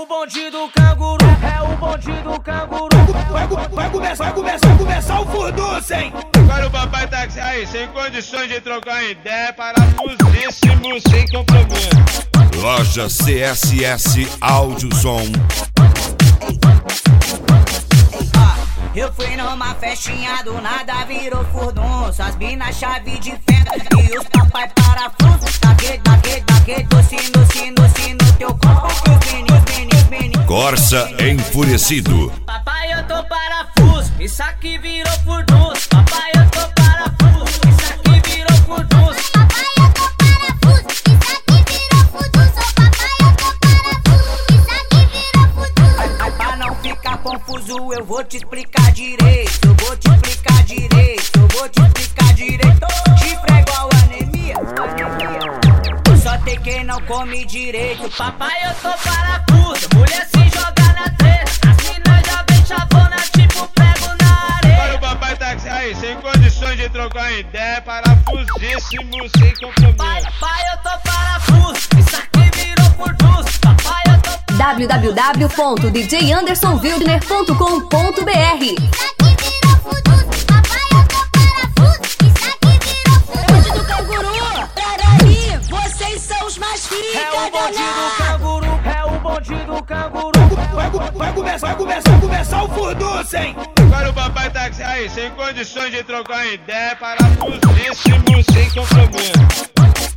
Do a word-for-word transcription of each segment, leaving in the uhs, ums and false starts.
o bonde do canguru, é o bonde do canguru. Vai, vai, vai começar, vai começar, vai começar o furdunço, hein? Agora o papai tá aí, sem condições de trocar ideia, parafusíssimo, sem compromisso. Loja C S S Áudio-Som. Eu fui numa festinha, do nada virou furdunço. As minas chave de fenda e os papai parafuso. Daquele, daquele, daquele doce no sino, no teu corpo que os meninos, meninos, meninos. Corsa enfurecido. Papai, eu tô parafuso, isso aqui virou furdunço. Papai, eu tô parafuso, isso aqui virou furdunço. Papai, eu tô parafuso, isso aqui virou furdunço. Papai, eu tô parafuso, isso aqui virou furdunço. Ai, pra não ficar confuso, eu vou te explicar direito. Eu vou te explicar direito, eu vou te explicar direito. Chifre é igual anemia, anemia. Só tem quem não come direito. Papai, eu tô parafuso, mulher se joga na treta. As minas já vem chavona, tipo prego na areia. Agora o papai tá aí, sem condições de trocar ideia, parafusíssimo, sem compromisso. Papai, eu tô parafuso, isso aqui virou furdunço. Papai, eu tô w w w ponto d j anderson wildner ponto com ponto b r. Isso aqui virou furdunço. Papai, eu tô parafuso, isso aqui virou furdunço. Bonde do canguru, pra mim, vocês são os mais É fica o bonde do danados. canguru, é o bonde do canguru. Vai, vai, vai começar, vai começar, vai começar o furdunço, hein? Agora o papai tá aí, sem condições de trocar ideia, parafusíssimo, sem compromisso.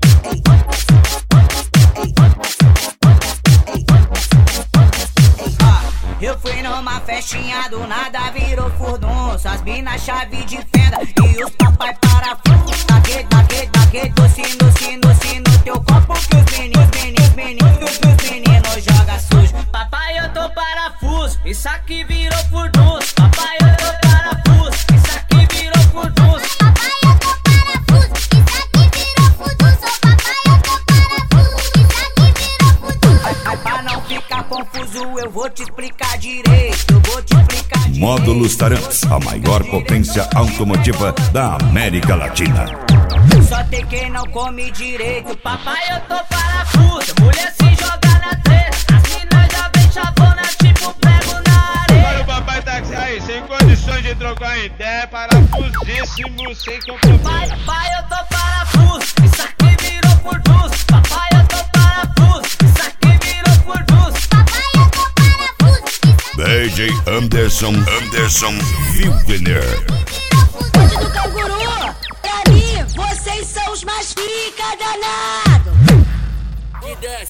Eu fui numa festinha, do nada virou furdunço. As minas chave de fenda e os papai parafuso. Daquele, daquele, daquele doce no sino, no teu corpo que os meninos, meninos, meninos, que os meninos joga sujo. Papai, eu tô parafuso, isso aqui virou furdunço. Papai, eu tô parafuso, isso aqui virou furdunço. Papai, eu tô parafuso, isso aqui virou furdunço. Papai, eu tô parafuso, isso aqui virou furdunço. Ai, pra não ficar confuso, eu vou te explicar direito. Eu vou te explicar direito. Módulos Taranx, a maior potência automotiva da América Latina. Só tem quem não come direito. Papai, eu tô parafuso, mulher se joga na treta. As minas já vem chavona, tipo prego na Agora areia. o papai tá aí, sem condições de trocar ideia, parafusíssimo, sem compromisso. Papai, eu tô parafuso, isso aqui virou furdunço. Papai, eu tô parafuso, isso aqui virou furdunço. Papai, eu tô parafuso, isso D J Anderson, Anderson Wildner. Bonde do canguru, pra mim, vocês são os mais fica danados.